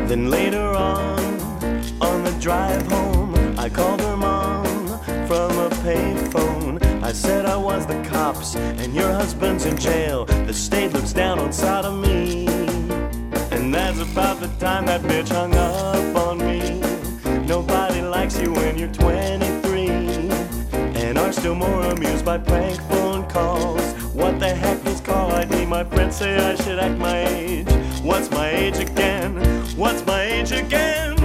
Then later on the drive home, I called her mom from a payphone. I said I was the cops and your husband's in jail. The state looks down on sodomy. And that's about the time that bitch hung up on me. Nobody likes you when you're 23 and are still more amused by prank phone calls. What the heck is call ID? My friends say I should act my age. What's my age again? What's my age again?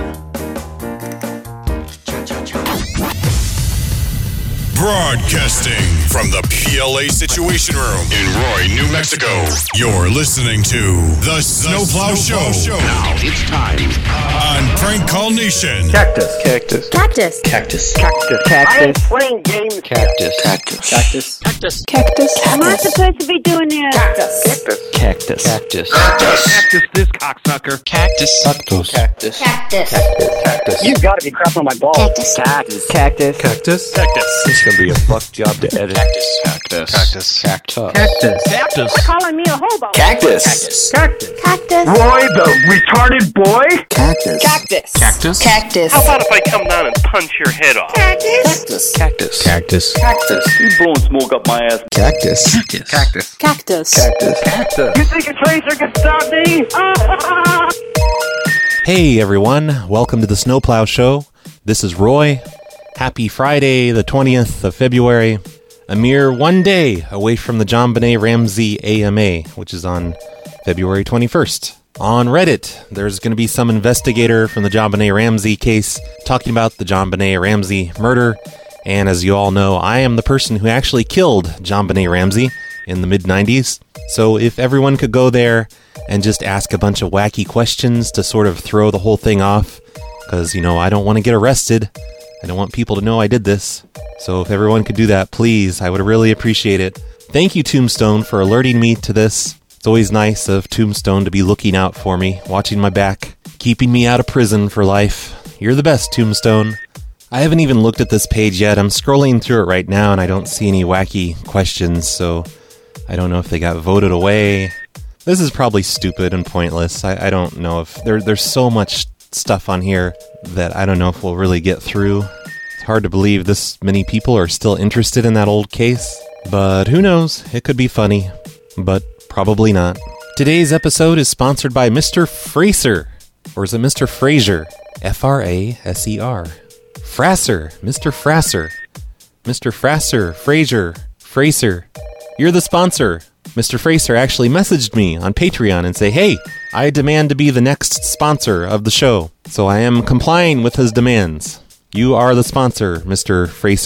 Broadcasting from the PLA Situation Room in Roy, New Mexico. You're listening to The Snowplow Show. Now it's time on Prank Call Nation. Cactus. Cactus. Cactus. Cactus. Cactus. Cactus. I'm playing games. Cactus. Cactus. Cactus. Cactus. Cactus. Am I supposed to be doing this? Cactus. Cactus. Cactus. Cactus this cocksucker. Cactus. Cactus. Cactus. Cactus. Cactus. You gotta be crap on my balls. Cactus. Cactus. Cactus. Cactus. Cactus. It's gonna be a fuck job to edit. Cactus. Cactus. Cactus. Cactus. Cactus. Cactus. Calling me a hobo. Cactus. Cactus. Cactus. Roy the retarded boy. Cactus. Cactus. Cactus. Cactus. How about if I come down and punch your head off? Cactus. Cactus. Cactus. Cactus. You blowing smoke up my ass. Cactus. Cactus. Cactus. Cactus. Cactus. Cactus. You think a tracer can stop me? Hey everyone, welcome to the Snowplow Show. This is Roy. Happy Friday, the 20th of February. A mere one day away from the JonBenet Ramsey AMA, which is on February 21st. On Reddit, there's going to be some investigator from the JonBenet Ramsey case talking about the JonBenet Ramsey murder. And as you all know, I am the person who actually killed JonBenet Ramsey in the mid-90s. So if everyone could go there and just ask a bunch of wacky questions to sort of throw the whole thing off, because, you know, I don't want to get arrested. I don't want people to know I did this. So if everyone could do that, please, I would really appreciate it. Thank you, Tombstone, for alerting me to this. It's always nice of Tombstone to be looking out for me, watching my back, keeping me out of prison for life. You're the best, Tombstone. I haven't even looked at this page yet. I'm scrolling through it right now, and I don't see any wacky questions, so I don't know if they got voted away. This is probably stupid and pointless. I don't know if... There's so much stuff on here that I don't know if we'll really get through. It's hard to believe this many people are still interested in that old case. But who knows? It could be funny. But probably not. Today's episode is sponsored by Mr. Fraser. Or is it Mr. Fraser? F-R-A-S-E-R. Frasser. Mr. Frasser. Mr. Frasser. Fraser. You're the sponsor. Mr. Fraser actually messaged me on Patreon and say, hey, I demand to be the next sponsor of the show. So I am complying with his demands. You are the sponsor, Mr.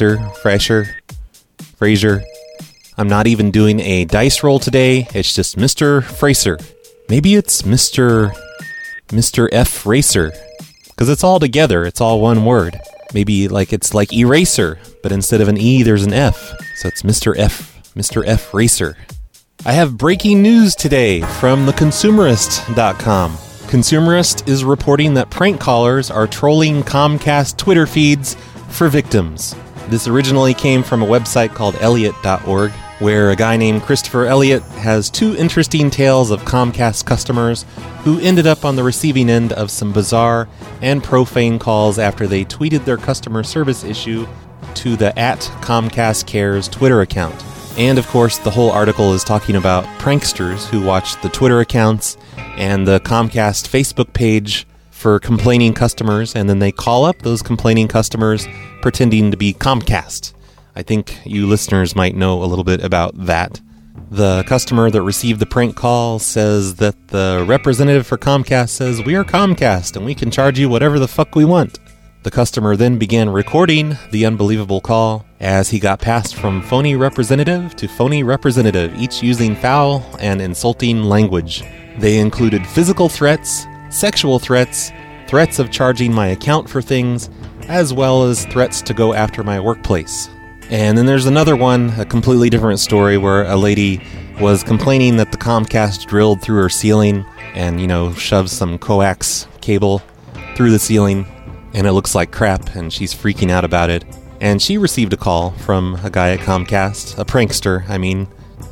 Fraser. I'm not even doing a dice roll today. It's just Mr. Fraser. Maybe it's Mr. F. Racer. Because it's all together. It's all one word. Maybe it's like eraser, but instead of an E, there's an F. So it's Mr. F. Racer. I have breaking news today from theconsumerist.com. Consumerist is reporting that prank callers are trolling Comcast Twitter feeds for victims. This originally came from a website called Elliot.org, where a guy named Christopher Elliott has two interesting tales of Comcast customers who ended up on the receiving end of some bizarre and profane calls after they tweeted their customer service issue to the @ComcastCares Twitter account. And of course, the whole article is talking about pranksters who watch the Twitter accounts and the Comcast Facebook page for complaining customers, and then they call up those complaining customers pretending to be Comcast. I think you listeners might know a little bit about that. The customer that received the prank call says that the representative for Comcast says, "We are Comcast and we can charge you whatever the fuck we want." The customer then began recording the unbelievable call as he got passed from phony representative to phony representative, each using foul and insulting language. They included physical threats, sexual threats, threats of charging my account for things, as well as threats to go after my workplace. And then there's another one, a completely different story, where a lady was complaining that the Comcast drilled through her ceiling and, shoved some coax cable through the ceiling, and it looks like crap, and she's freaking out about it. And she received a call from a guy at Comcast, a prankster,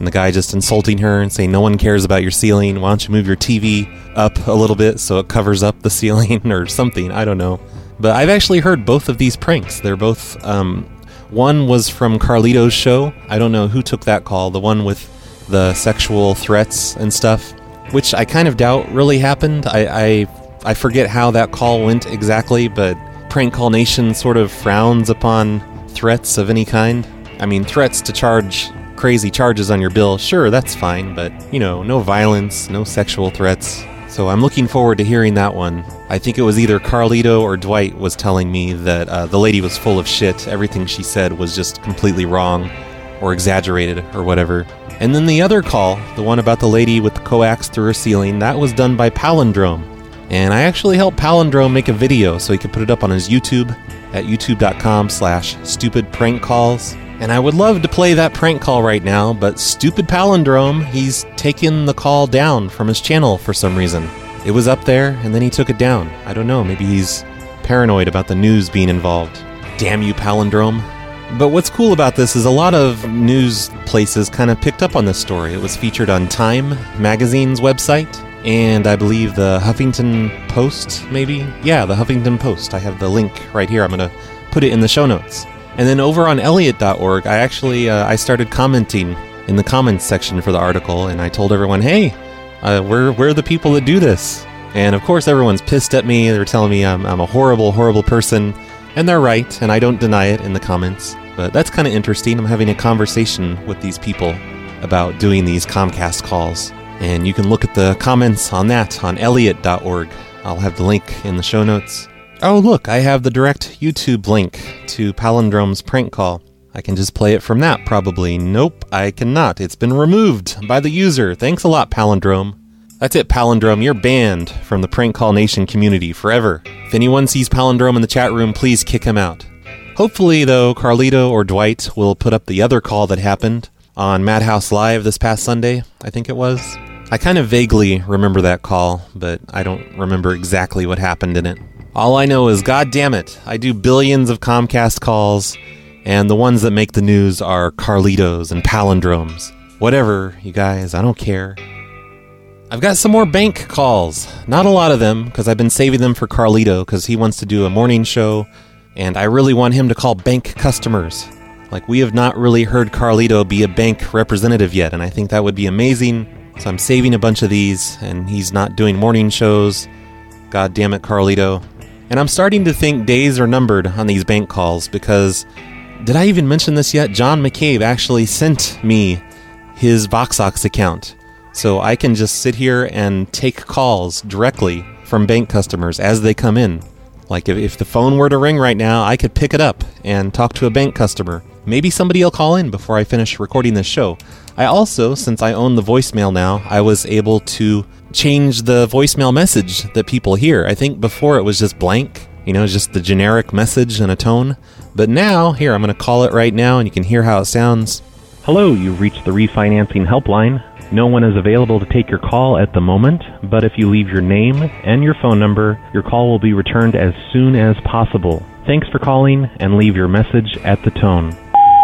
And the guy just insulting her and saying, no one cares about your ceiling. Why don't you move your TV up a little bit so it covers up the ceiling or something. I don't know. But I've actually heard both of these pranks. They're both, one was from Carlito's show. I don't know who took that call. The one with the sexual threats and stuff, which I kind of doubt really happened. I forget how that call went exactly, but Prank Call Nation sort of frowns upon threats of any kind. I mean, threats to charge crazy charges on your bill, sure, that's fine, but, no violence, no sexual threats. So I'm looking forward to hearing that one. I think it was either Carlito or Dwight was telling me that the lady was full of shit. Everything she said was just completely wrong or exaggerated or whatever. And then the other call, the one about the lady with the coax through her ceiling, that was done by Palindrome. And I actually helped Palindrome make a video so he could put it up on his YouTube at youtube.com/stupidprankcalls. And I would love to play that prank call right now, but stupid Palindrome, he's taken the call down from his channel for some reason. It was up there, and then he took it down. I don't know, maybe he's paranoid about the news being involved. Damn you, Palindrome. But what's cool about this is a lot of news places kind of picked up on this story. It was featured on Time magazine's website, and I believe the Huffington Post, maybe? Yeah, the Huffington Post. I have the link right here. I'm going to put it in the show notes. And then over on Elliot.org, I actually I started commenting in the comments section for the article, and I told everyone, hey, we're the people that do this. And of course, everyone's pissed at me. They're telling me I'm a horrible, horrible person. And they're right, and I don't deny it in the comments. But that's kind of interesting. I'm having a conversation with these people about doing these Comcast calls. And you can look at the comments on that on Elliot.org. I'll have the link in the show notes. Oh, look, I have the direct YouTube link to Palindrome's prank call. I can just play it from that, probably. Nope, I cannot. It's been removed by the user. Thanks a lot, Palindrome. That's it, Palindrome. You're banned from the Prank Call Nation community forever. If anyone sees Palindrome in the chat room, please kick him out. Hopefully, though, Carlito or Dwight will put up the other call that happened on Madhouse Live this past Sunday, I think it was. I kind of vaguely remember that call, but I don't remember exactly what happened in it. All I know is, God damn it, I do billions of Comcast calls, and the ones that make the news are Carlitos and Palindromes. Whatever, you guys, I don't care. I've got some more bank calls. Not a lot of them, because I've been saving them for Carlito, because he wants to do a morning show, and I really want him to call bank customers. Like, we have not really heard Carlito be a bank representative yet, and I think that would be amazing. So I'm saving a bunch of these, and he's not doing morning shows. God damn it, Carlito. And I'm starting to think days are numbered on these bank calls because, did I even mention this yet? John McCabe actually sent me his Voxox account. So I can just sit here and take calls directly from bank customers as they come in. Like if the phone were to ring right now, I could pick it up and talk to a bank customer. Maybe somebody will call in before I finish recording this show. I also, since I own the voicemail now, I was able to change the voicemail message that people hear. I think before it was just blank, just the generic message and a tone. But now, here, I'm going to call it right now and you can hear how it sounds. Hello, you've reached the refinancing helpline. No one is available to take your call at the moment, but if you leave your name and your phone number, your call will be returned as soon as possible. Thanks for calling and leave your message at the tone.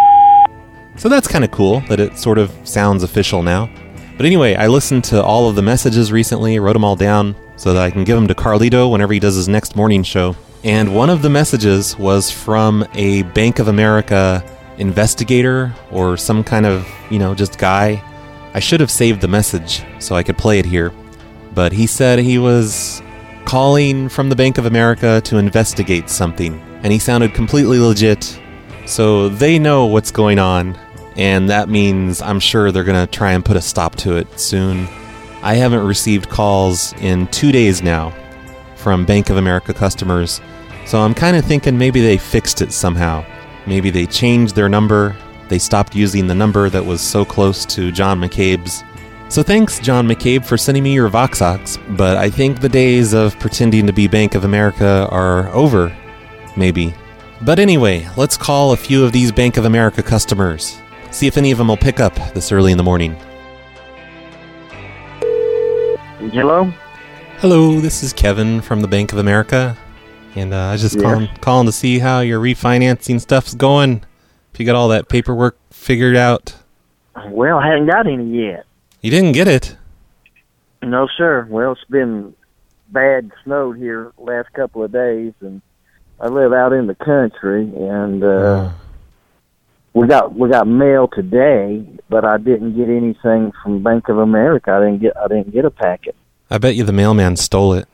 So that's kind of cool that it sort of sounds official now. But anyway, I listened to all of the messages recently, wrote them all down so that I can give them to Carlito whenever he does his next morning show. And one of the messages was from a Bank of America investigator or some kind of, just guy. I should have saved the message so I could play it here. But he said he was calling from the Bank of America to investigate something. And he sounded completely legit. So they know what's going on. And that means I'm sure they're going to try and put a stop to it soon. I haven't received calls in 2 days now from Bank of America customers. So I'm kind of thinking maybe they fixed it somehow. Maybe they changed their number. They stopped using the number that was so close to John McCabe's. So thanks, John McCabe, for sending me your Voxox. But I think the days of pretending to be Bank of America are over. Maybe. But anyway, let's call a few of these Bank of America customers. See if any of them will pick up this early in the morning. Hello? Hello, this is Kevin from the Bank of America. And I was just calling to see how your refinancing stuff's going. If you got all that paperwork figured out. Well, I hadn't got any yet. You didn't get it? No, sir. Well, it's been bad snowed here last couple of days, and I live out in the country, and we got mail today, but I didn't get anything from Bank of America. I didn't get a packet. I bet you the mailman stole it.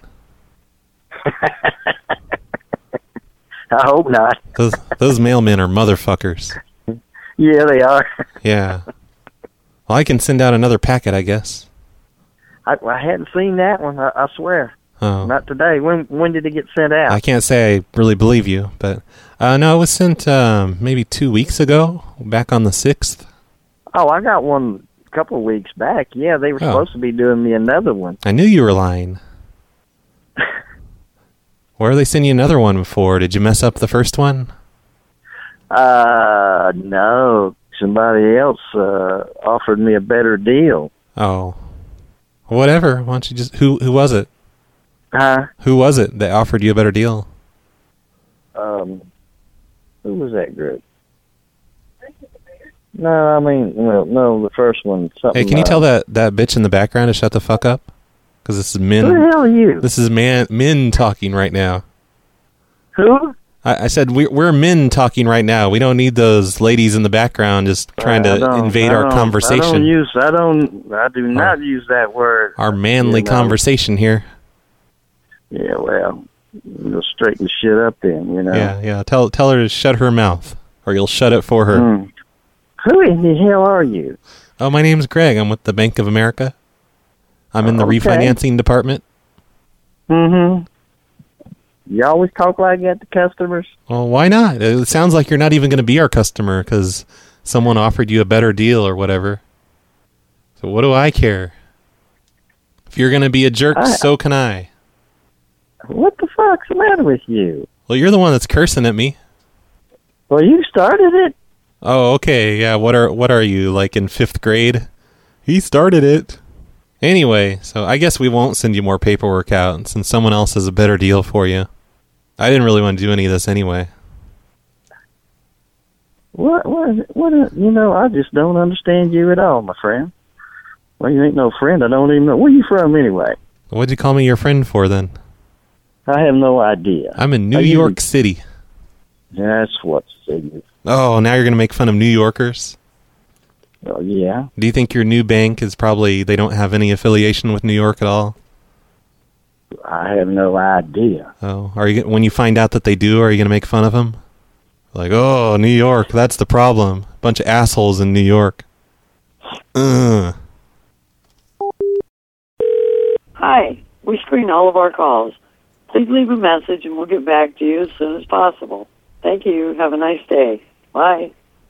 I hope not. Those mailmen are motherfuckers. Yeah, they are. Yeah. Well, I can send out another packet, I guess. I hadn't seen that one. I swear. Oh. Not today. When did it get sent out? I can't say I really believe you, but no, it was sent maybe 2 weeks ago, back on the 6th. Oh, I got one a couple of weeks back. Yeah, they were supposed to be doing me another one. I knew you were lying. Where are they sending you another one before? Did you mess up the first one? No. Somebody else offered me a better deal. Oh. Whatever. Why don't you just... Who was it? Huh? Who was it that offered you a better deal? Who was that group? No, I mean, no, the first one. Something. Hey, can you tell that bitch in the background to shut the fuck up? Because this is men. Who the hell are you? This is men talking right now. Who? I said we're men talking right now. We don't need those ladies in the background just trying to invade our conversation. I do not use that word. Our manly conversation here. Yeah, well, you'll straighten the shit up then, Yeah. Tell her to shut her mouth, or you'll shut it for her. Who in the hell are you? Oh, my name's Greg. I'm with the Bank of America. I'm in the refinancing department. Mm-hmm. You always talk like that to customers? Well, why not? It sounds like you're not even going to be our customer because someone offered you a better deal or whatever. So what do I care? If you're going to be a jerk, so can I. What the fuck's the matter with you? Well, you're the one that's cursing at me. Well, you started it. Oh, okay. Yeah, what are you, like in 5th grade? He started it. Anyway, so I guess we won't send you more paperwork out since someone else has a better deal for you. I didn't really want to do any of this anyway. What, I just don't understand you at all, my friend. Well, you ain't no friend. I don't even know. Where you from anyway? What'd you call me your friend for then? I have no idea. I'm in New York City. That's what's figured. Oh, now you're going to make fun of New Yorkers? Well, yeah. Do you think your new bank is they don't have any affiliation with New York at all? I have no idea. Oh, when you find out that they do, are you going to make fun of them? Like, oh, New York, that's the problem. Bunch of assholes in New York. Hi. We screen all of our calls. Please leave a message and we'll get back to you as soon as possible. Thank you. Have a nice day. Bye.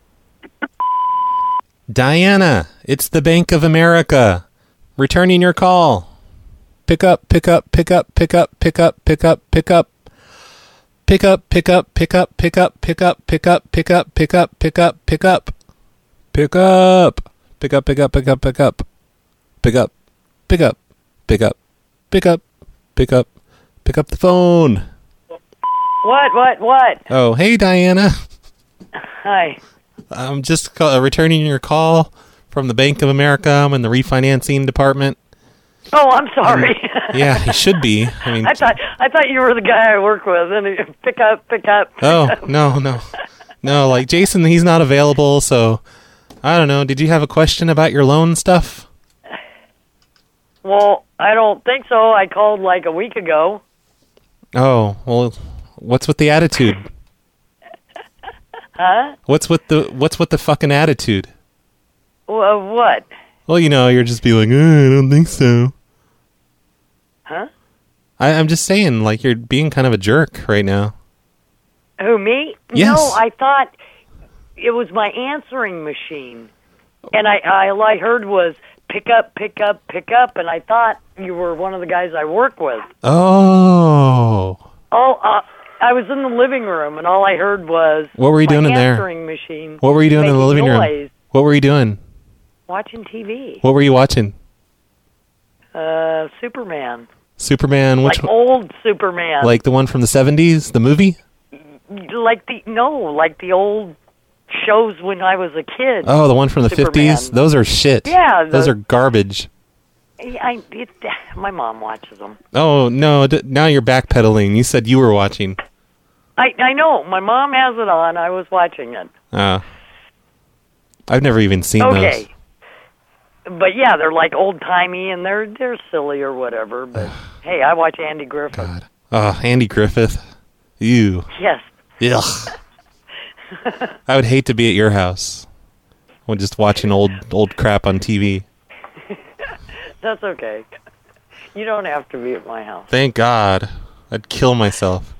Diana, it's the Bank of America. Returning your call. Pick up, pick up, pick up, pick up, pick up, pick up, pick up. Pick up, pick up, pick up, pick up, pick up, pick up, pick up, pick up, pick up, pick up. Pick up. Pick up, pick up, pick up, pick up. Pick up. Pick up. Pick up. Pick up. Pick up. Pick up the phone. What? Oh, hey, Diana. Hi. I'm just returning your call from the Bank of America. I'm in the refinancing department. Oh, I'm sorry. Yeah, he should be. I mean, I thought you were the guy I work with. And pick up. Oh, no. Like Jason, he's not available. So I don't know. Did you have a question about your loan stuff? Well, I don't think so. I called like a week ago. Oh, well, what's with the attitude? Huh? What's with the fucking attitude? What? Well, you're just be like, I don't think so. Huh? I'm just saying, like, you're being kind of a jerk right now. Who, me? Yes. No, I thought it was my answering machine. And all I heard was pick up, pick up, pick up, and I thought you were one of the guys I work with. Oh. I was in the living room, and all I heard was what were you doing in there? Answering machine. What were you doing in the living room? What were you doing? Watching TV. What were you watching? Superman. Superman, which like old Superman. Like the one from the 70s, the movie? Like the old shows when I was a kid. Oh, the one from the Superman. 50s? Those are shit. Yeah. Those are garbage. My mom watches them. Oh, no, now you're backpedaling. You said you were watching. I know. My mom has it on. I was watching it. I've never even seen those. But yeah, they're like old-timey and they're silly or whatever. But hey, I watch Andy Griffith. God. Oh, Andy Griffith. Ew. Yes. Ugh. I would hate to be at your house when just watching old crap on TV. That's okay. You don't have to be at my house. Thank God. I'd kill myself.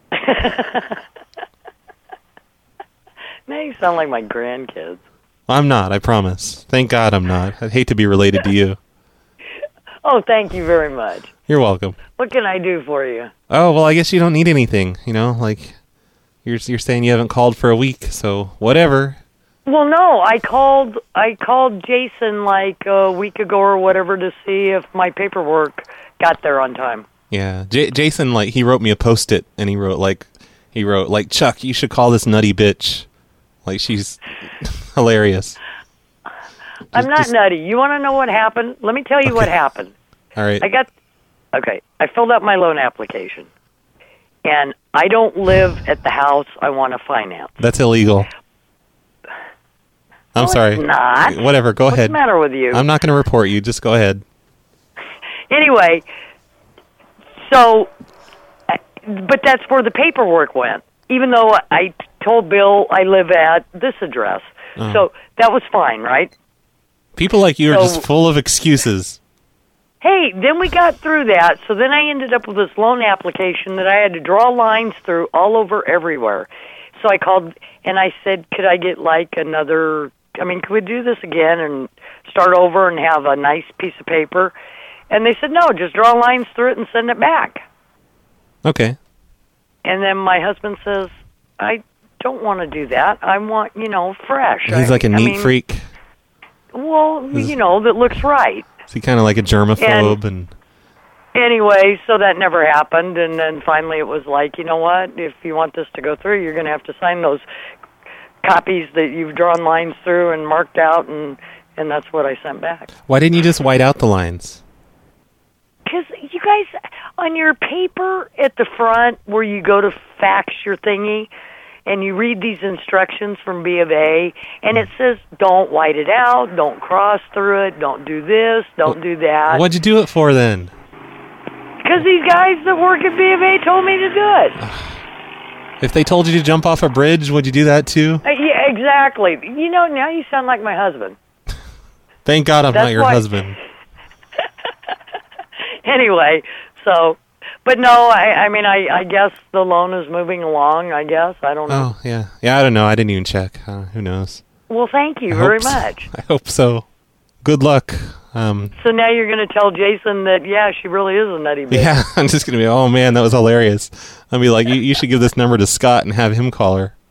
Now you sound like my grandkids. I'm not, I promise. Thank God I'm not. I'd hate to be related to you. Oh, thank you very much. You're welcome. What can I do for you? Oh, well, I guess you don't need anything, like you're saying you haven't called for a week, so whatever. Well, no, I called Jason like a week ago or whatever to see if my paperwork got there on time. Yeah, Jason, he wrote me a Post-it, and he wrote, Chuck, you should call this nutty bitch. She's hilarious. I'm not nutty. You want to know what happened? Let me tell you what happened. All right. I filled out my loan application, and I don't live at the house I want to finance. That's illegal. I'm sorry. It's not. Whatever, go ahead. What's the matter with you? I'm not going to report you. Just go ahead. Anyway, but that's where the paperwork went, even though I told Bill I live at this address. So that was fine, right? People like you are just full of excuses. Hey, then we got through that, so then I ended up with this loan application that I had to draw lines through all over everywhere. So I called, and I said, could I get could we do this again and start over and have a nice piece of paper? And they said, no, just draw lines through it and send it back. Okay. And then my husband says, I don't want to do that. I want, fresh. He's like a neat freak. Well, that looks right. Is he kind of like a germaphobe? And anyway, so that never happened. And then finally it was like, you know what? If you want this to go through, you're going to have to sign those copies that you've drawn lines through and marked out, and that's what I sent back. Why didn't you just white out the lines? Because you guys, on your paper at the front where you go to fax your thingy, and you read these instructions from B of A, and it says, don't white it out, don't cross through it, don't do this, don't do that. What'd you do it for then? Because these guys that work at B of A told me to do it. If they told you to jump off a bridge, would you do that too? Yeah, exactly. Now you sound like my husband. Thank God I'm not your husband. Anyway, but no, I guess the loan is moving along, I guess. I don't know. Oh, yeah. Yeah, I don't know. I didn't even check. Who knows? Well, thank you very much. I hope so. Good luck. So now you're going to tell Jason that, yeah, she really is a nutty bitch. Yeah, I'm just going to be, oh, man, that was hilarious. I'll be like, you should give this number to Scott and have him call her.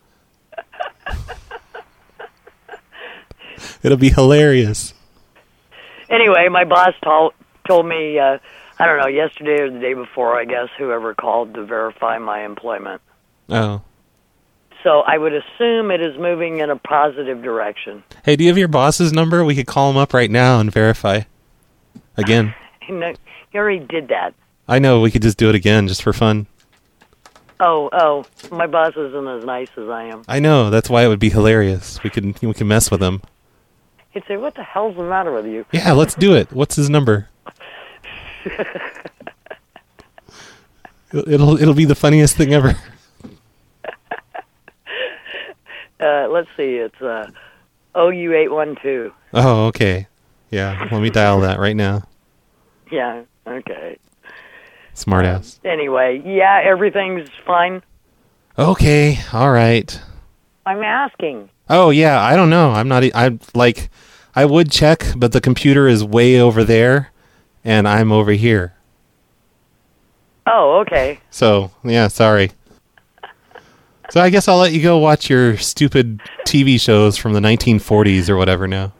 It'll be hilarious. Anyway, my boss told me, I don't know, yesterday or the day before, I guess, whoever called to verify my employment. Oh. So I would assume it is moving in a positive direction. Hey, do you have your boss's number? We could call him up right now and verify. Again. No, you already did that. I know, we could just do it again, just for fun. Oh, my boss isn't as nice as I am. I know, that's why it would be hilarious. We can mess with him. He'd say, what the hell's the matter with you? Yeah, let's do it. What's his number? It'll be the funniest thing ever. Let's see, it's OU812. Oh, okay. Yeah, let me dial that right now. Yeah, okay. Smartass. Anyway, yeah, everything's fine. Okay, all right. I'm asking. Oh, yeah, I don't know. I would check, but the computer is way over there, and I'm over here. Oh, okay. So, yeah, sorry. So I guess I'll let you go watch your stupid TV shows from the 1940s or whatever now.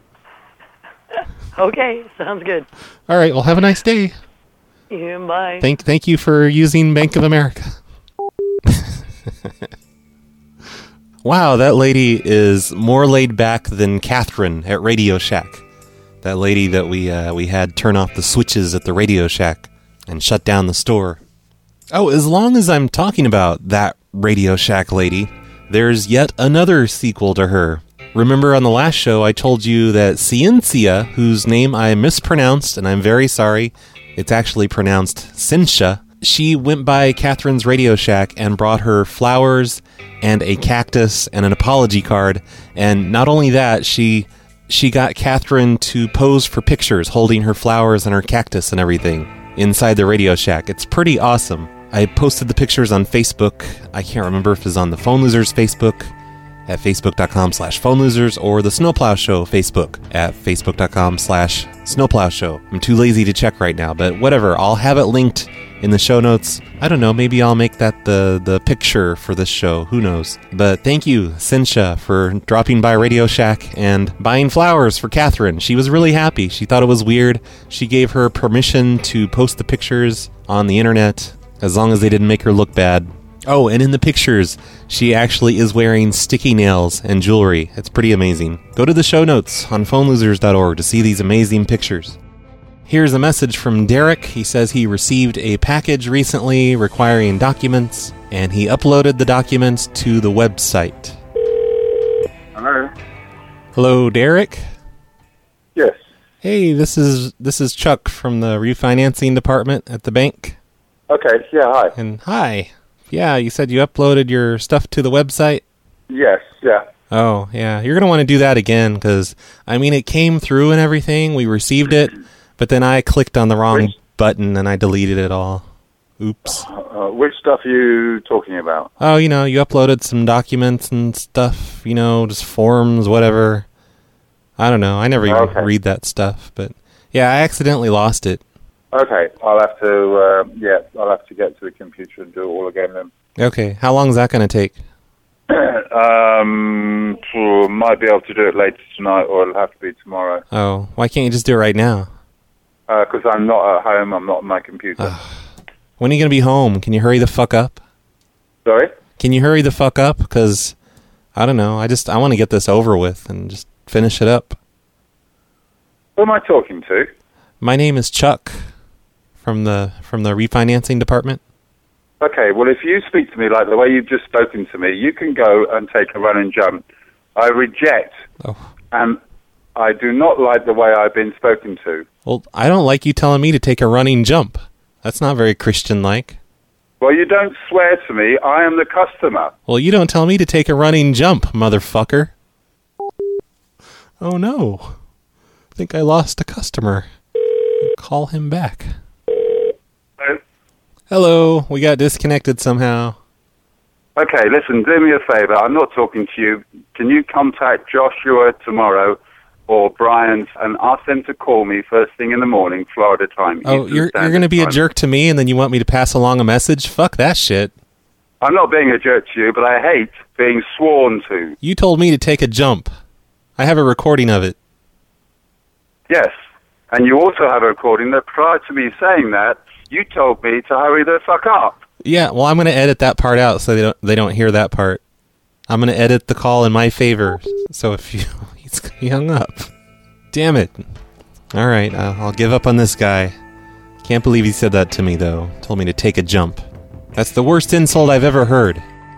Okay, sounds good. All right, well, have a nice day. Yeah, bye. Thank you for using Bank of America. Wow, that lady is more laid back than Catherine at Radio Shack. That lady that we had turn off the switches at the Radio Shack and shut down the store. Oh, as long as I'm talking about that Radio Shack lady, there's yet another sequel to her. Remember on the last show I told you that Ciencia, whose name I mispronounced, and I'm very sorry, it's actually pronounced Cincia, she went by Catherine's Radio Shack and brought her flowers and a cactus and an apology card. And not only that, she got Catherine to pose for pictures holding her flowers and her cactus and everything inside the Radio Shack. It's pretty awesome. I posted the pictures on Facebook. I can't remember if it's on the Phone Losers Facebook at facebook.com/phonelosers or the Snowplow Show Facebook at facebook.com/Snowplow Show. I'm too lazy to check right now, but whatever. I'll have it linked in the show notes. I don't know, maybe I'll make that the picture for this show. Who knows? But thank you, Cincia, for dropping by Radio Shack and buying flowers for Catherine. She was really happy. She thought it was weird. She gave her permission to post the pictures on the internet as long as they didn't make her look bad. Oh, and in the pictures, she actually is wearing sticky nails and jewelry. It's pretty amazing. Go to the show notes on phonelosers.org to see these amazing pictures. Here's a message from Derek. He says he received a package recently requiring documents, and he uploaded the documents to the website. Hello? Hello, Derek? Yes. Hey, this is Chuck from the refinancing department at the bank. Okay, yeah, hi. And hi. Yeah, you said you uploaded your stuff to the website? Yes, yeah. Oh, yeah. You're going to want to do that again because, I mean, it came through and everything. We received it, but then I clicked on the wrong button and I deleted it all. Oops. Which stuff are you talking about? Oh, you uploaded some documents and stuff, just forms, whatever. I don't know. I never even read that stuff, but yeah, I accidentally lost it. Okay, I'll have to get to the computer and do it all again then. Okay, how long is that going to take? Might be able to do it later tonight, or it'll have to be tomorrow. Oh, why can't you just do it right now? Because I'm not at home, I'm not on my computer. When are you going to be home? Can you hurry the fuck up? Sorry? Can you hurry the fuck up? Because, I don't know, I want to get this over with and just finish it up. Who am I talking to? My name is Chuck. From the refinancing department? Okay, well, if you speak to me like the way you've just spoken to me, you can go and take a run and jump. I reject, and I do not like the way I've been spoken to. Well, I don't like you telling me to take a running jump. That's not very Christian-like. Well, you don't swear to me. I am the customer. Well, you don't tell me to take a running jump, motherfucker. Oh, no. I think I lost a customer. Call him back. Hello, we got disconnected somehow. Okay, listen, do me a favor. I'm not talking to you. Can you contact Joshua tomorrow or Brian and ask them to call me first thing in the morning, Florida time? Oh, you're going to be a jerk to me and then you want me to pass along a message? Fuck that shit. I'm not being a jerk to you, but I hate being sworn to. You told me to take a jump. I have a recording of it. Yes, and you also have a recording that prior to me saying that, you told me to hurry the fuck up. Yeah, well, I'm going to edit that part out so they don't hear that part. I'm going to edit the call in my favor. So if he hung up. Damn it. All right, I'll give up on this guy. Can't believe he said that to me, though. Told me to take a jump. That's the worst insult I've ever heard.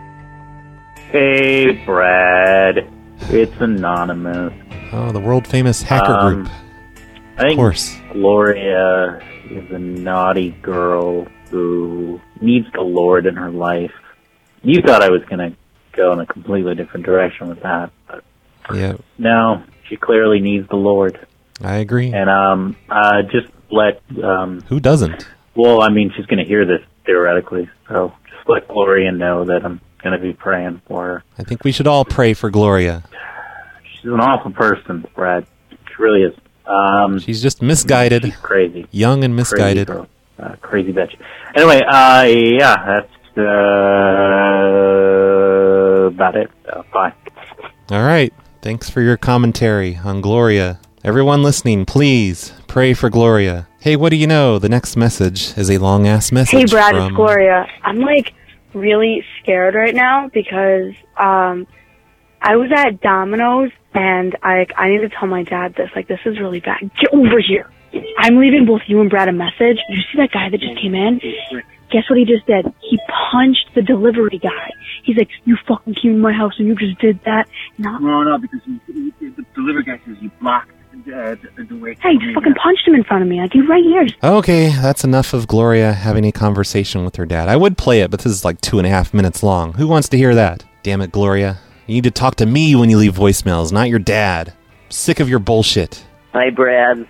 Hey, Brad. It's Anonymous. Oh, the world-famous hacker group. I think of course. Gloria is a naughty girl who needs the Lord in her life. You thought I was going to go in a completely different direction with that, but yeah. No, she clearly needs the Lord. I agree. And just let... who doesn't? Well, I mean, she's going to hear this, theoretically, so just let Gloria know that I'm going to be praying for her. I think we should all pray for Gloria. She's an awful person, Brad. She really is. She's just misguided. She's crazy. Young and misguided. Crazy girl. Crazy bitch. Anyway, yeah, that's about it. Bye. All right. Thanks for your commentary on Gloria. Everyone listening, please pray for Gloria. Hey, what do you know? The next message is a long-ass message. Hey, Brad, it's Gloria. I'm, really scared right now because I was at Domino's, and I need to tell my dad this. Like, this is really bad. Get over here. I'm leaving both you and Brad a message. Did you see that guy that just came in? Guess what he just did? He punched the delivery guy. He's like, you fucking came to my house and you just did that. No, because the delivery guy says you blocked the way. Hey, just fucking punched him in front of me. Like, he's right here. Okay, that's enough of Gloria having a conversation with her dad. I would play it, but this is like 2.5 minutes long. Who wants to hear that? Damn it, Gloria. You need to talk to me when you leave voicemails, not your dad. I'm sick of your bullshit. Hi, Brad.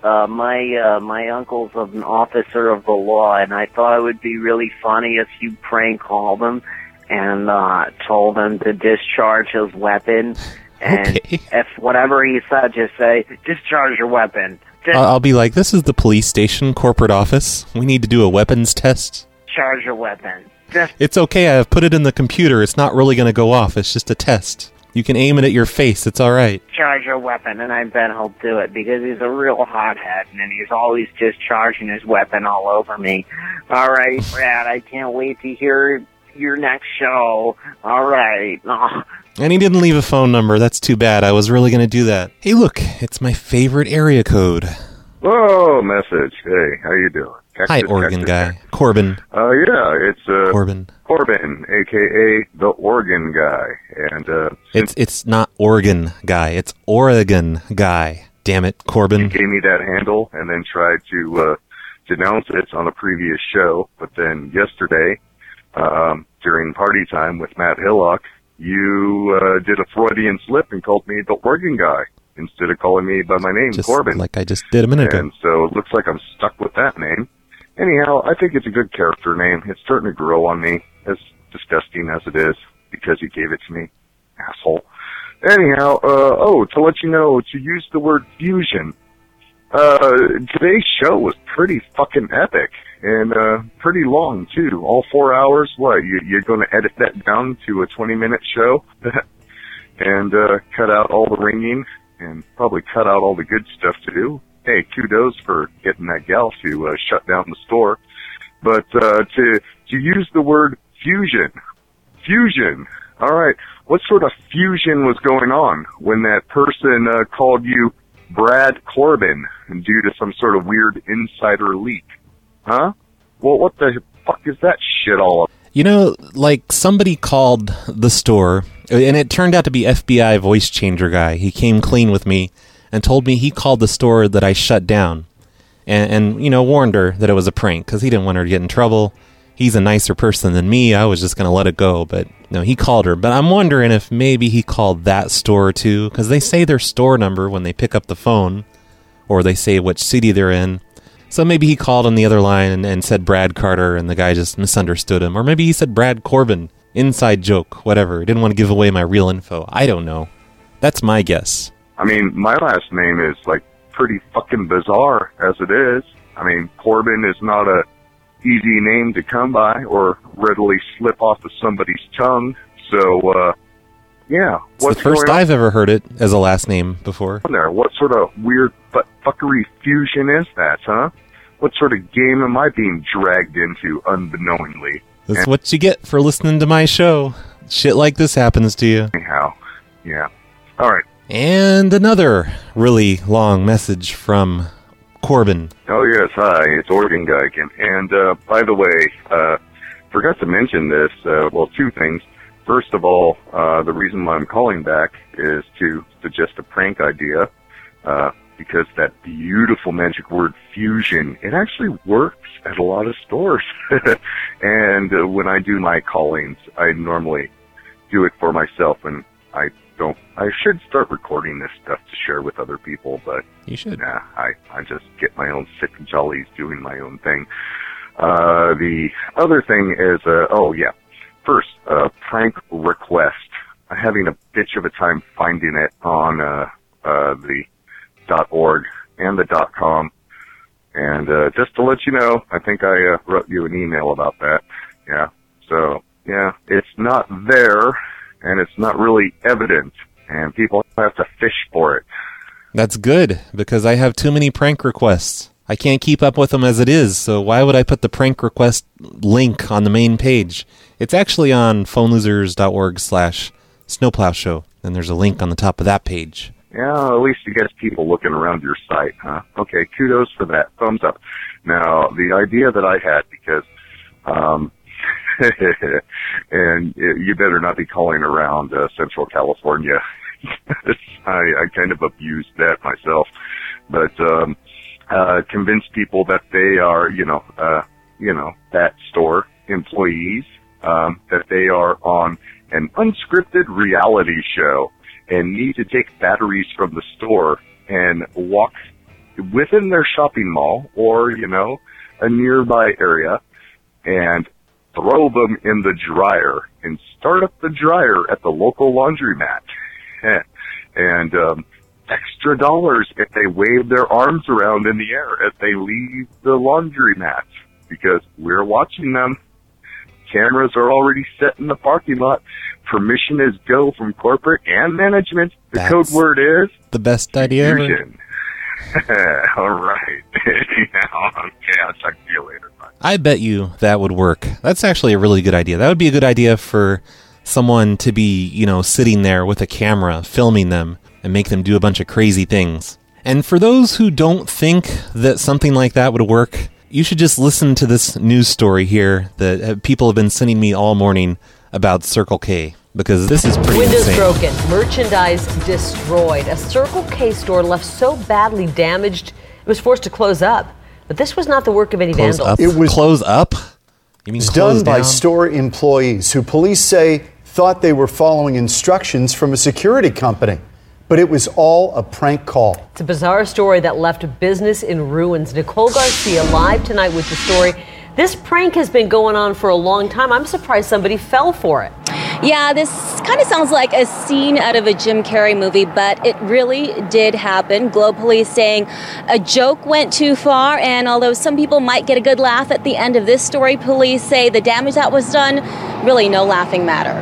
My uncle's an officer of the law, and I thought it would be really funny if you prank called him and told him to discharge his weapon. And if whatever he said, just say, discharge your weapon. I'll be like, this is the police station corporate office. We need to do a weapons test. Discharge your weapon. It's okay, I've put it in the computer. It's not really going to go off. It's just a test. You can aim it at your face. It's all right. Charge your weapon, and I bet he'll do it because he's a real hothead, and he's always just charging his weapon all over me. All right, Brad, I can't wait to hear your next show. All right. Oh. And he didn't leave a phone number. That's too bad. I was really going to do that. Hey, look, it's my favorite area code. Oh, message. Hey, how you doing? Hi, Oregon guy. Corbin. Yeah, it's Corbin, a.k.a. the Oregon guy. And it's not Oregon guy. It's Oregon guy. Damn it, Corbin. You gave me that handle and then tried to denounce it on a previous show. But then yesterday, during party time with Matt Hillock, you did a Freudian slip and called me the Oregon guy instead of calling me by my name, just Corbin. Like I just did a minute ago. And so it looks like I'm stuck with that name. Anyhow, I think it's a good character name. It's starting to grow on me, as disgusting as it is, because you gave it to me, asshole. Anyhow, to let you know, to use the word fusion, today's show was pretty fucking epic, and pretty long, too. All 4 hours. What, you're going to edit that down to a 20-minute show? And cut out all the ringing, and probably cut out all the good stuff to do. Hey, kudos for getting that gal to shut down the store. But to use the word fusion. All right, what sort of fusion was going on when that person called you Brad Corbin due to some sort of weird insider leak? Huh? Well, what the fuck is that shit all about? You know, like somebody called the store, and it turned out to be FBI voice changer guy. He came clean with me and told me he called the store that I shut down and you know, warned her that it was a prank because he didn't want her to get in trouble. He's a nicer person than me. I was just going to let it go, but no, he called her. But I'm wondering if maybe he called that store too, because they say their store number when they pick up the phone, or they say which city they're in. So maybe he called on the other line and said Brad Carter, and the guy just misunderstood him. Or maybe he said Brad Corbin. Inside joke, whatever. He didn't want to give away my real info. I don't know. That's my guess. I mean, my last name is, like, pretty fucking bizarre as it is. I mean, Corbin is not a easy name to come by or readily slip off of somebody's tongue. So, yeah. It's the first I've ever heard it as a last name before. There, what sort of weird fuckery fusion is that, huh? What sort of game am I being dragged into unbeknowingly? That's what you get for listening to my show. Shit like this happens to you. Anyhow, yeah. All right. And another really long message from Corbin. Oh, yes. Hi, it's Oregon guy again. And, by the way, forgot to mention this. Well, two things. First of all, the reason why I'm calling back is to suggest a prank idea, because that beautiful magic word fusion, it actually works at a lot of stores. And when I do my callings, I normally do it for myself, and I should start recording this stuff to share with other people, but you should. Nah, I just get my own sick jollies doing my own thing. The other thing is, first, prank request. I'm having a bitch of a time finding it on the .org and the .com. And just to let you know, I think I wrote you an email about that. Yeah. So, yeah, it's not there, and it's not really evident, and people have to fish for it. That's good, because I have too many prank requests. I can't keep up with them as it is, so why would I put the prank request link on the main page? It's actually on phonelosers.org/snowplow show. Then there's a link on the top of that page. Yeah, at least you get people looking around your site, huh? Okay, kudos for that. Thumbs up. Now, the idea that I had, because, and you better not be calling around Central California. I kind of abused that myself. But convince people that they are, that store employees, that they are on an unscripted reality show and need to take batteries from the store and walk within their shopping mall or, a nearby area and throw them in the dryer and start up the dryer at the local laundromat. And extra dollars if they wave their arms around in the air as they leave the laundromat, because we're watching them. Cameras are already set in the parking lot. Permission is go from corporate and management. The code word is the best idea ever. All right. Okay, I'll talk to you later. Bye. I bet you that would work. That's actually a really good idea. That would be a good idea for someone to be, sitting there with a camera, filming them, and make them do a bunch of crazy things. And for those who don't think that something like that would work, you should just listen to this news story here that people have been sending me all morning about Circle K, because this is pretty Windows insane. broken, merchandise destroyed. A Circle K store left so badly damaged it was forced to close up. But this was not the work of any vandals. It was close up? You mean done by store employees who police say thought they were following instructions from a security company. But it was all a prank call. It's a bizarre story that left business in ruins. Nicole Garcia live tonight with the story. This prank has been going on for a long time. I'm surprised somebody fell for it. Yeah, this kind of sounds like a scene out of a Jim Carrey movie, but it really did happen. Globe Police saying a joke went too far, and although some people might get a good laugh at the end of this story, police say the damage that was done, really no laughing matter.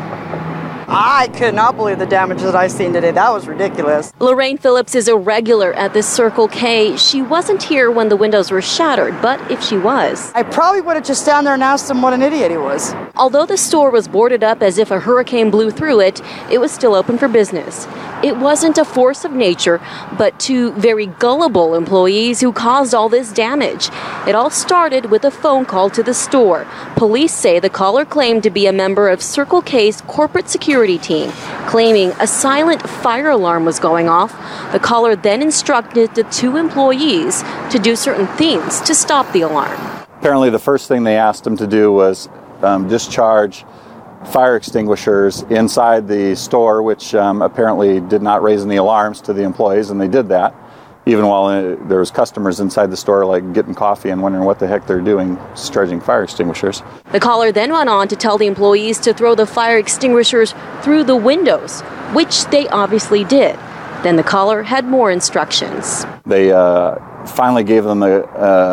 I could not believe the damage that I seen today. That was ridiculous. Lorraine Phillips is a regular at this Circle K. She wasn't here when the windows were shattered, but if she was, I probably would have just stand there and asked him what an idiot he was. Although the store was boarded up as if a hurricane blew through it, it was still open for business. It wasn't a force of nature, but two very gullible employees who caused all this damage. It all started with a phone call to the store. Police say the caller claimed to be a member of Circle K's corporate security team, claiming a silent fire alarm was going off. The caller then instructed the two employees to do certain things to stop the alarm. Apparently the first thing they asked them to do was discharge fire extinguishers inside the store, which apparently did not raise any alarms to the employees, and they did that, even while there was customers inside the store like getting coffee and wondering what the heck they're doing discharging fire extinguishers. The caller then went on to tell the employees to throw the fire extinguishers through the windows, which they obviously did. Then the caller had more instructions. They finally gave them or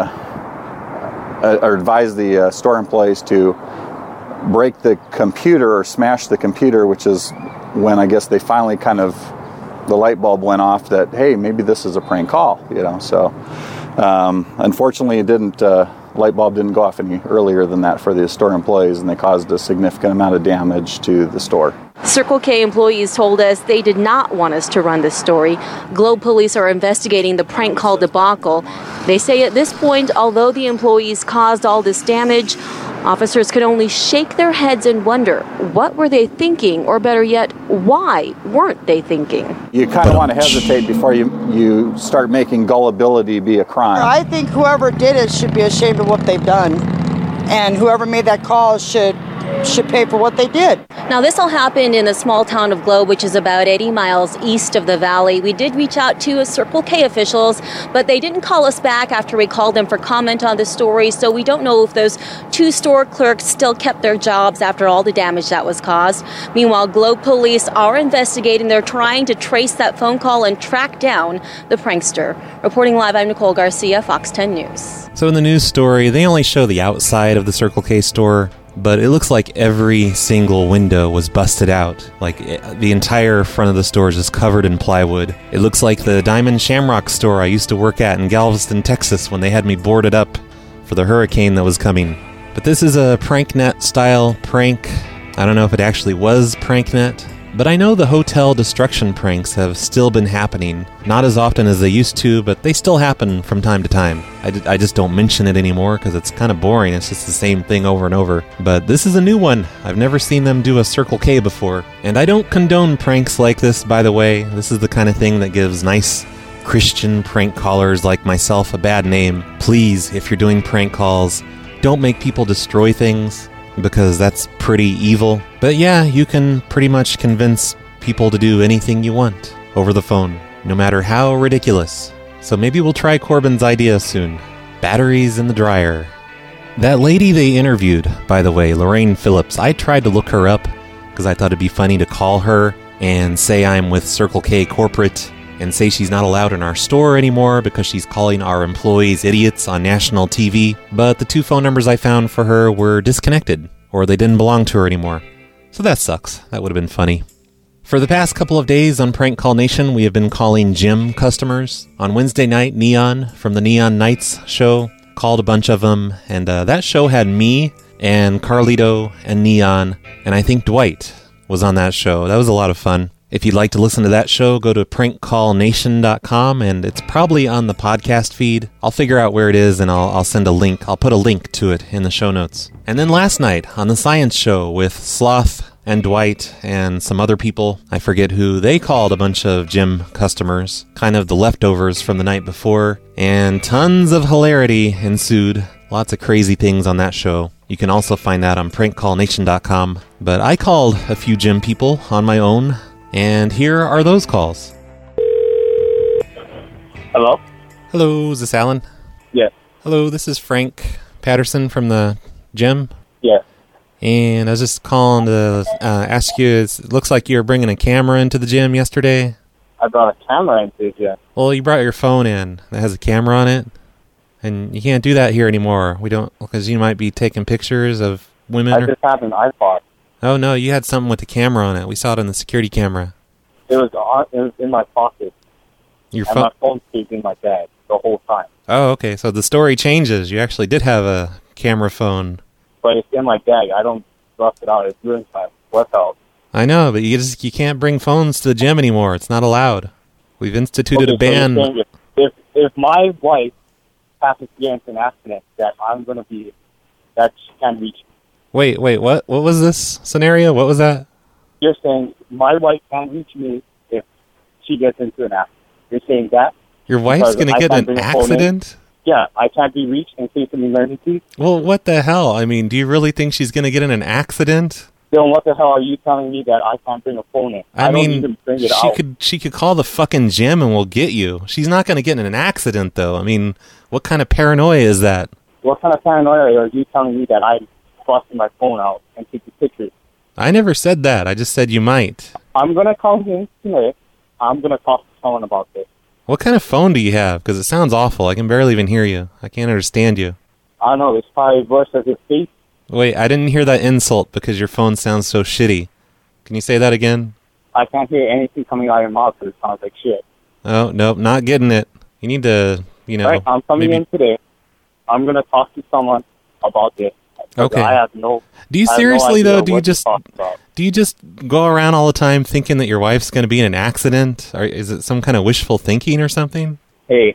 advised the store employees to break the computer or smash the computer, which is when I guess they finally the light bulb went off that, hey, maybe this is a prank call, So unfortunately, light bulb didn't go off any earlier than that for the store employees, and they caused a significant amount of damage to the store. Circle K employees told us they did not want us to run this story. Globe Police are investigating the prank call debacle. They say at this point, although the employees caused all this damage, officers could only shake their heads and wonder, what were they thinking? Or better yet, why weren't they thinking? You kind of want to hesitate before you start making gullibility be a crime. I think whoever did it should be ashamed of what they've done. And whoever made that call should pay for what they did. Now, this all happened in the small town of Globe, which is about 80 miles east of the valley. We did reach out to Circle K officials, but they didn't call us back after we called them for comment on the story, so we don't know if those two store clerks still kept their jobs after all the damage that was caused. Meanwhile, Globe Police are investigating. They're trying to trace that phone call and track down the prankster. Reporting live, I'm Nicole Garcia, Fox 10 News. So in the news story, they only show the outside of the Circle K store, but it looks like every single window was busted out. Like the entire front of the store is just covered in plywood. It looks like the Diamond Shamrock store I used to work at in Galveston, Texas, when they had me boarded up for the hurricane that was coming. But this is a PrankNet style prank. I don't know if it actually was PrankNet, But I know the hotel destruction pranks have still been happening. Not as often as they used to, but they still happen from time to time. I just don't mention it anymore because it's kind of boring. It's just the same thing over and over. But this is a new one. I've never seen them do a Circle K before. And I don't condone pranks like this, by the way. This is the kind of thing that gives nice Christian prank callers like myself a bad name. Please, if you're doing prank calls, don't make people destroy things, because that's pretty evil. But yeah, you can pretty much convince people to do anything you want over the phone, no matter how ridiculous. So maybe we'll try Corbin's idea soon. Batteries in the dryer. That lady they interviewed, by the way, Lorraine Phillips, I tried to look her up because I thought it'd be funny to call her and say I'm with Circle K Corporate and say she's not allowed in our store anymore because she's calling our employees idiots on national TV. But the 2 phone numbers I found for her were disconnected, or they didn't belong to her anymore. So that sucks. That would have been funny. For the past couple of days on Prank Call Nation, we have been calling gym customers. On Wednesday night, Neon from the Neon Nights show called a bunch of them, and that show had me and Carlito and Neon, and I think Dwight was on that show. That was a lot of fun. If you'd like to listen to that show, go to prankcallnation.com, and it's probably on the podcast feed. I'll figure out where it is, and I'll send a link. I'll put a link to it in the show notes. And then last night, on the Science Show with Sloth and Dwight and some other people, I forget who, they called a bunch of gym customers, kind of the leftovers from the night before, and tons of hilarity ensued. Lots of crazy things on that show. You can also find that on prankcallnation.com. But I called a few gym people on my own, and here are those calls. Hello? Hello, is this Alan? Yes. Hello, this is Frank Patterson from the gym. Yes. And I was just calling to ask you, it looks like you were bringing a camera into the gym yesterday. I brought a camera into the gym. Well, you brought your phone in that has a camera on it. And you can't do that here anymore. We don't, because you might be taking pictures of women. I just have an iPod. Oh, no, you had something with the camera on it. We saw it on the security camera. It was in my pocket. Your phone? And my phone stayed in my bag the whole time. Oh, okay. So the story changes. You actually did have a camera phone. But it's in my bag. I don't bust it out. It ruins my workout. I know, but you can't bring phones to the gym anymore. It's not allowed. We've instituted a ban. So if my wife happens to get into an accident, that she can't reach me. Wait, what was this scenario? What was that? You're saying my wife can't reach me if she gets into an accident. You're saying that? Your wife's going to get in an accident? Yeah, I can't be reached in case of an emergency. Well, what the hell? I mean, do you really think she's going to get in an accident? Then what the hell are you telling me that I can't bring a phone in? I mean, don't even bring it out. She could call the fucking gym and we'll get you. She's not going to get in an accident, though. I mean, what kind of paranoia is that? What kind of paranoia are you telling me that I'm busting my phone out and taking pictures? I never said that. I just said you might. I'm going to call him today. I'm going to talk to someone about this. What kind of phone do you have? Because it sounds awful. I can barely even hear you. I can't understand you. I don't know. It's probably worse as your face. Wait, I didn't hear that insult because your phone sounds so shitty. Can you say that again? I can't hear anything coming out of your mouth because it sounds like shit. Oh, nope, not getting it. You need to, All right, I'm coming in today. I'm going to talk to someone about this. Okay. I have no... Do you seriously, though, do you just go around all the time thinking that your wife's going to be in an accident? Or is it some kind of wishful thinking or something? Hey,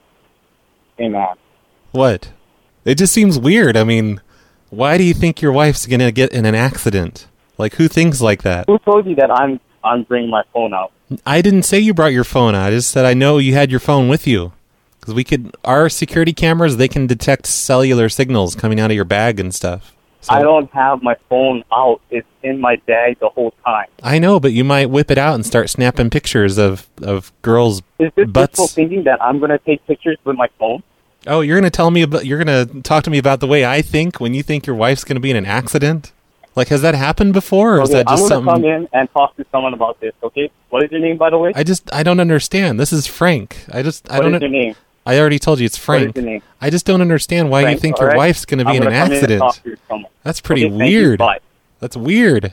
man. What? It just seems weird. I mean, why do you think your wife's going to get in an accident? Like, who thinks like that? Who told you that I'm bringing my phone out? I didn't say you brought your phone out. I just said I know you had your phone with you. Because our security cameras, they can detect cellular signals coming out of your bag and stuff. So, I don't have my phone out. It's in my bag the whole time. I know, but you might whip it out and start snapping pictures of girls' Is this butts. wishful thinking that I'm going to take pictures with my phone? Oh, you're going to talk to me about the way I think when you think your wife's going to be in an accident? Like, has that happened before, or is that just something... I'm going to come in and talk to someone about this, okay? What is your name, by the way? I don't understand. This is Frank. What is your name? I already told you it's Frank. What is your name? I just don't understand why you think your wife's going to be in an accident. That's pretty weird. That's weird.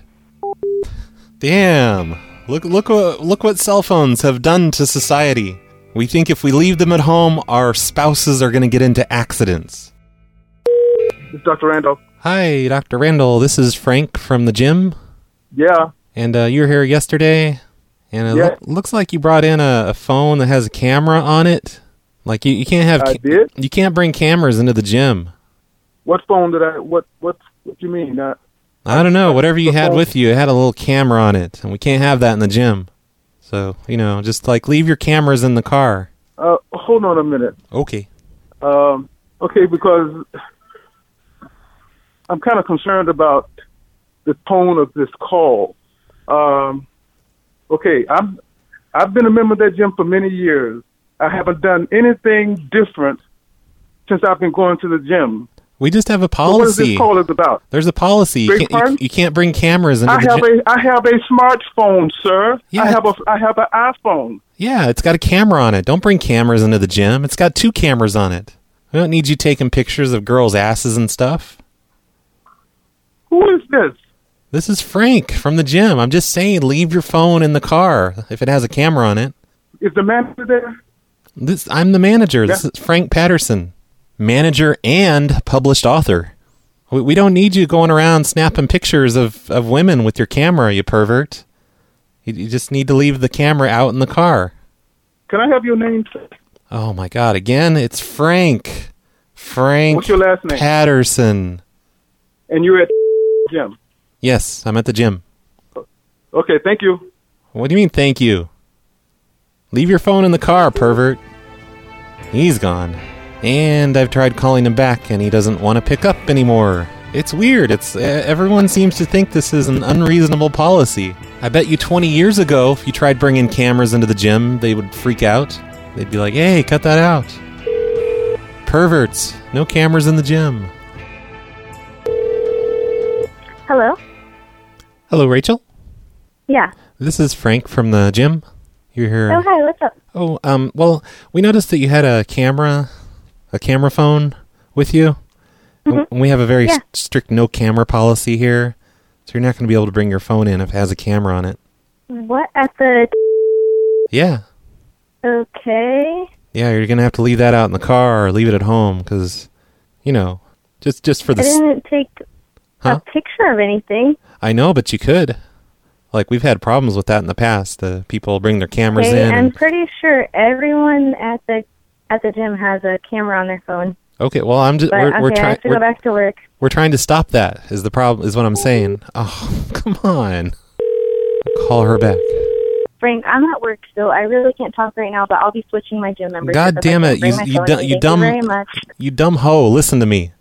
Damn. Look what cell phones have done to society. We think if we leave them at home, our spouses are going to get into accidents. This is Dr. Randall. Hi, Dr. Randall. This is Frank from the gym. Yeah. And you were here yesterday, and it looks like you brought in a phone that has a camera on it. Like you can't have. I did? You can't bring cameras into the gym. What phone did I? What you mean? I don't know. Whatever you had with you, it had a little camera on it, and we can't have that in the gym. So just like leave your cameras in the car. Hold on a minute. Okay. Okay, because I'm kind of concerned about the tone of this call. Okay, I've been a member of that gym for many years. I haven't done anything different since I've been going to the gym. We just have a policy. So what is this call is about? There's a policy. You can't bring cameras into the gym. I have a smartphone, sir. Yeah. I have an iPhone. Yeah, it's got a camera on it. Don't bring cameras into the gym. It's got 2 cameras on it. We don't need you taking pictures of girls' asses and stuff. Who is this? This is Frank from the gym. I'm just saying, leave your phone in the car if it has a camera on it. Is the manager there? I'm the manager. This is Frank Patterson, manager and published author. We don't need you going around snapping pictures of women with your camera, you pervert. You just need to leave the camera out in the car. Can I have your name, sir? Oh, my God. Again, it's Frank. Frank What's your last name? Patterson. And you're at the gym? Yes, I'm at the gym. Okay, thank you. What do you mean, thank you? Leave your phone in the car, pervert. He's gone. And I've tried calling him back, and he doesn't want to pick up anymore. It's weird. Everyone seems to think this is an unreasonable policy. I bet you 20 years ago, if you tried bringing cameras into the gym, they would freak out. They'd be like, hey, cut that out. Perverts. No cameras in the gym. Hello? Hello, Rachel? Yeah. This is Frank from the gym. You're here. Oh, hi, what's up? Oh, well, we noticed that you had a camera phone with you. Mm-hmm. We have a very strict no camera policy here, so you're not going to be able to bring your phone in if it has a camera on it. What, at the... Yeah. Okay. Yeah, you're going to have to leave that out in the car or leave it at home because, just for the... I didn't take a picture of anything. I know, but you could. Like, we've had problems with that in the past. The people bring their cameras in. I'm pretty sure everyone at the gym has a camera on their phone. Okay, well, I'm just I have to go back to work. We're trying to stop that. Is the problem? Is what I'm saying. Oh, come on. I'll call her back. Frank, I'm at work, so I really can't talk right now. But I'll be switching my gym membership. God damn it! You dumb hoe! Listen to me.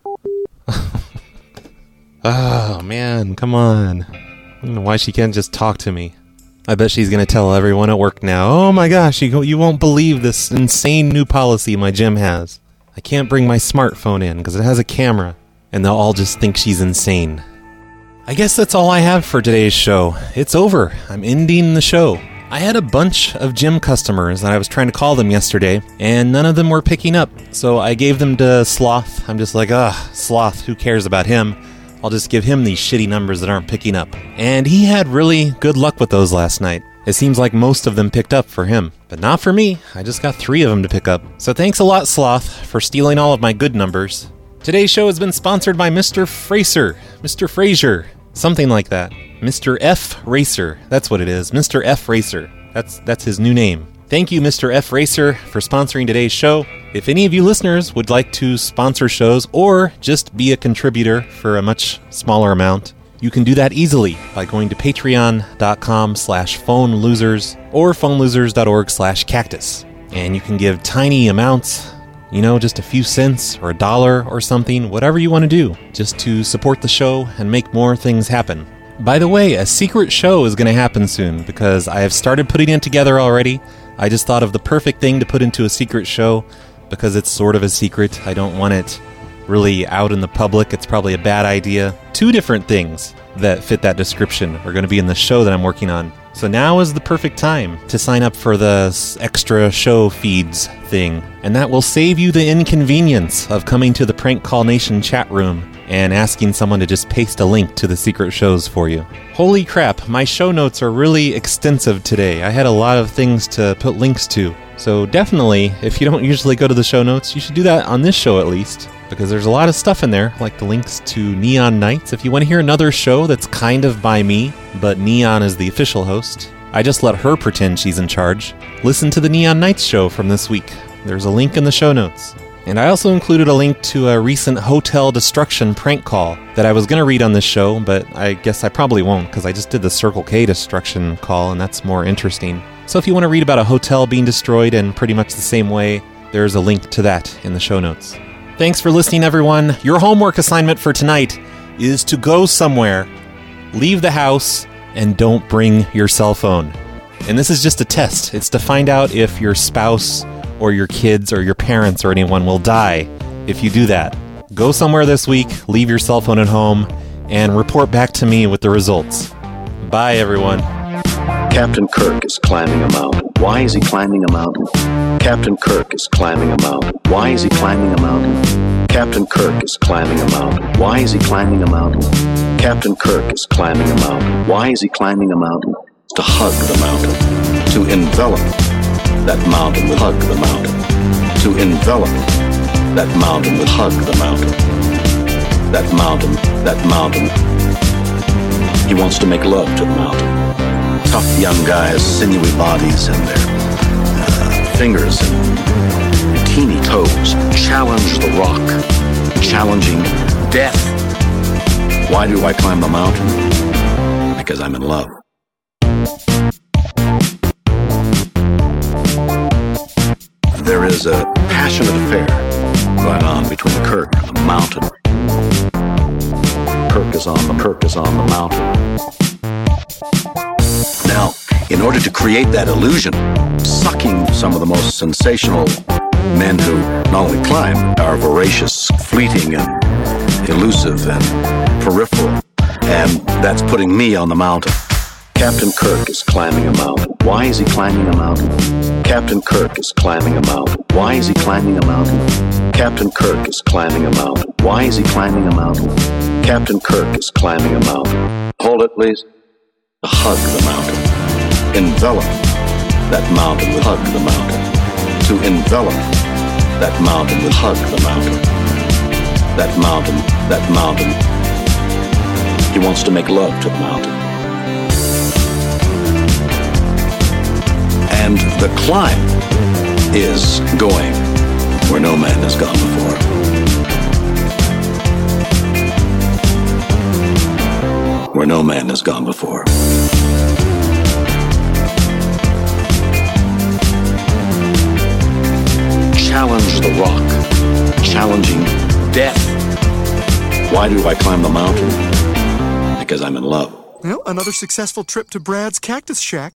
Oh man, come on. I don't know why she can't just talk to me. I bet she's going to tell everyone at work now, oh my gosh, you won't believe this insane new policy my gym has. I can't bring my smartphone in because it has a camera, and they'll all just think she's insane. I guess that's all I have for today's show. It's over. I'm ending the show. I had a bunch of gym customers and I was trying to call them yesterday, and none of them were picking up, so I gave them to Sloth. I'm just like, Sloth, who cares about him? I'll just give him these shitty numbers that aren't picking up. And he had really good luck with those last night. It seems like most of them picked up for him. But not for me. I just got 3 of them to pick up. So thanks a lot, Sloth, for stealing all of my good numbers. Today's show has been sponsored by Mr. Fraser. Mr. Fraser. Something like that. Mr. F. Racer. That's what it is. Mr. F. Racer. That's his new name. Thank you, Mr. F. Racer, for sponsoring today's show. If any of you listeners would like to sponsor shows or just be a contributor for a much smaller amount, you can do that easily by going to patreon.com/phonelosers or phonelosers.org/cactus. And you can give tiny amounts, just a few cents or $1 or something, whatever you want to do, just to support the show and make more things happen. By the way, a secret show is going to happen soon because I have started putting it together already. I just thought of the perfect thing to put into a secret show because it's sort of a secret. I don't want it really out in the public. It's probably a bad idea. 2 different things that fit that description are going to be in the show that I'm working on. So now is the perfect time to sign up for the extra show feeds thing. And that will save you the inconvenience of coming to the Prank Call Nation chat room and asking someone to just paste a link to the secret shows for you. Holy crap, my show notes are really extensive today. I had a lot of things to put links to. So definitely, if you don't usually go to the show notes, you should do that on this show at least. because there's a lot of stuff in there, like the links to Neon Nights. If you want to hear another show that's kind of by me, but Neon is the official host, I just let her pretend she's in charge. Listen to the Neon Nights show from this week. There's a link in the show notes. And I also included a link to a recent hotel destruction prank call that I was going to read on this show, but I guess I probably won't because I just did the Circle K destruction call and that's more interesting. So if you want to read about a hotel being destroyed in pretty much the same way, there's a link to that in the show notes. Thanks for listening, everyone. Your homework assignment for tonight is to go somewhere, leave the house, and don't bring your cell phone. And this is just a test. It's to find out if your spouse or your kids or your parents or anyone will die if you do that. Go somewhere this week, leave your cell phone at home, and report back to me with the results. Bye, everyone. Captain Kirk is climbing a mountain. Why is he climbing a mountain? Captain Kirk is climbing a mountain. Why is he climbing a mountain? Captain Kirk is climbing a mountain. Why is he climbing a mountain? Captain Kirk is climbing a mountain. Why is he climbing a mountain? To hug the mountain. To envelop that mountain with hug the mountain. To envelop that mountain with hug the mountain. That mountain. He wants to make love to the mountain. Tough young guys, sinewy bodies, and their fingers and teeny toes challenge the rock, challenging death. Why do I climb the mountain? Because I'm in love. There is a passionate affair going on between Kirk and the mountain. Kirk is on the mountain. Now, in order to create that illusion, sucking some of the most sensational men who not only climb, are voracious, fleeting, and elusive, and peripheral, and that's putting me on the mountain. Captain Kirk is climbing a mountain. Why is he climbing a mountain? Captain Kirk is climbing a mountain. Why is he climbing a mountain? Captain Kirk is climbing a mountain. Why is he climbing a mountain? Captain Kirk is climbing a mountain. Hold it, please. To hug the mountain. Envelop that mountain with hug the mountain. To envelop that mountain with hug the mountain. That mountain. He wants to make love to the mountain. And the climb is going where no man has gone before. Where no man has gone before. Challenge the rock, challenging death. Why do I climb the mountain? Because I'm in love. Well, another successful trip to Brad's Cactus Shack.